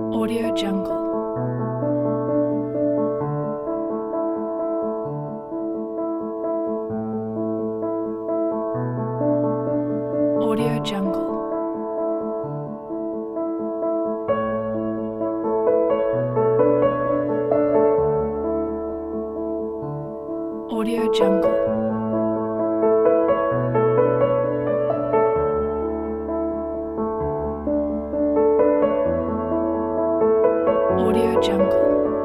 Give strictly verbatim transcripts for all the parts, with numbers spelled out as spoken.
Audio Jungle. Audio Jungle. Audio Jungle. Audio Jungle.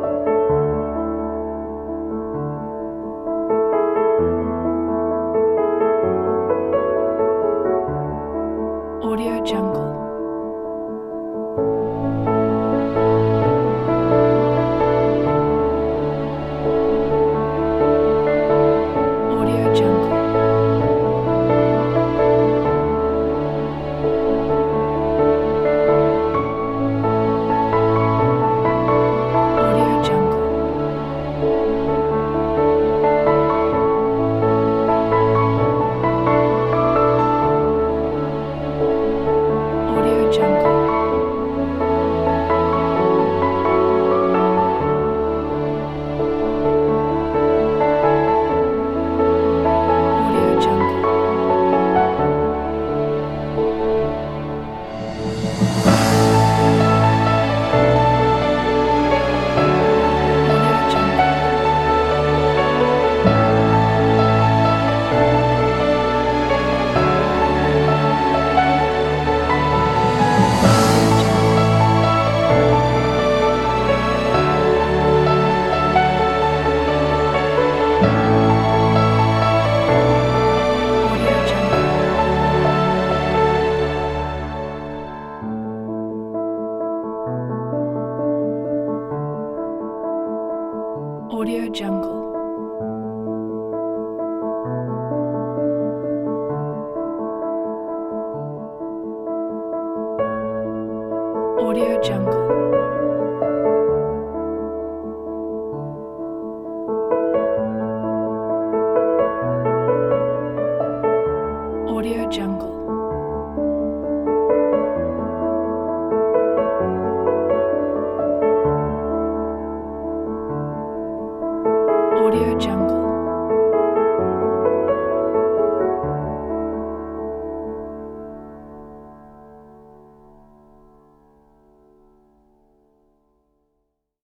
Audio Jungle. Audio Jungle. Audio Jungle. Audio Jungle. Audio Jungle. Audio Jungle. Audio Jungle. Audio Jungle. Audio Jungle. Audio Jungle. Audio Jungle.